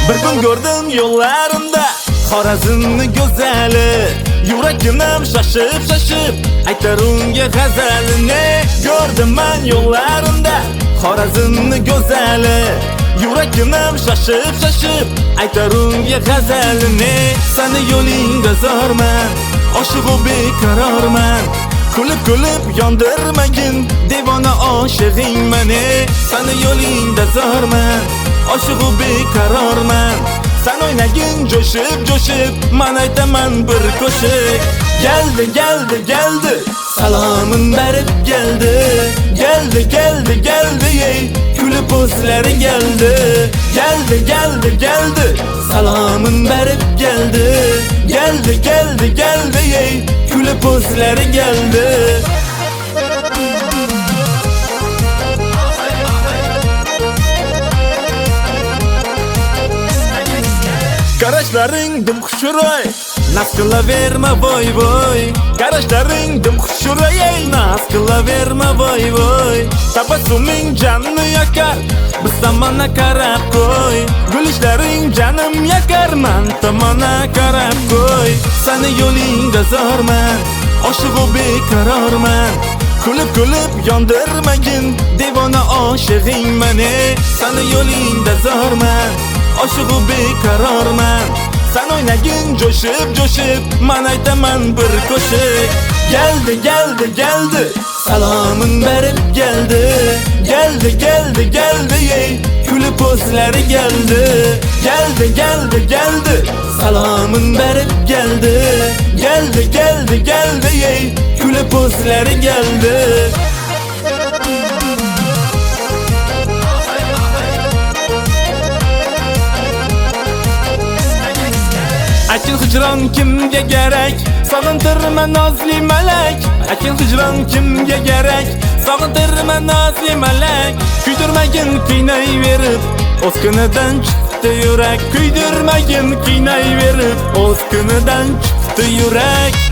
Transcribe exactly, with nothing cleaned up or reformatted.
Bir kun gördüm yollarında Xorazmni go'zali, yurakim şaşıp şaşıp aytar unga g'azalini. Gördüm ben yollarında Xorazmni go'zali, yurakim şaşıp şaşıp aytar unga g'azalini. Seni yo'lingda zorman, oshiq u beqarorman. Kulib kulib yondirmagin devona oshig'ing meni. Seni yo'lingda zorman, oshiq u beqarorman. Sen oynagin jo'shib jo'shib, men aytaman bir qo'shiq. Geldi geldi geldi, salomim berib geldi. Geldi geldi geldi ey, kulib o'zlari geldi. Geldi geldi geldi, salomim berib geldi. Geldi geldi geldi ey, kulib o'zlari geldi. Qarashlaring dim xushro'y, naz qilaverma voy voy. Qarashlaring dim xushro'y, naz qilaverma voy voy. Tabassuming jonni yakar, biz tomonna qarab qo'y. Gulishlaring jonim yakar, men tomonna qarab qo'y. Seni yo'lingda zorman, oshiq u beqarorman. Kulib kulib yondirmagin devona oshig'ing meni. Seni yo'lingda zorman, oshiq u beqarorman. Sen oynagin jo'shib jo'shib, men aytaman bir qo'shiq. Geldi geldi geldi, salomim berib geldi. Geldi geldi geldi ey, kulib o'zlari geldi. Geldi geldi geldi, salomim berib geldi. Geldi geldi geldi ey, kulib o'zlari geldi. Akin hicron kimga kerak, sog'intirma nozli malak. Akin hicron kimga kerak, sog'intirma nozli malak. Kuydirmagin qiynayverib, o'z kunidan chiqdi yurak. Kuydirmagin qiynayverib, o'z kunidan chiqdi yurak.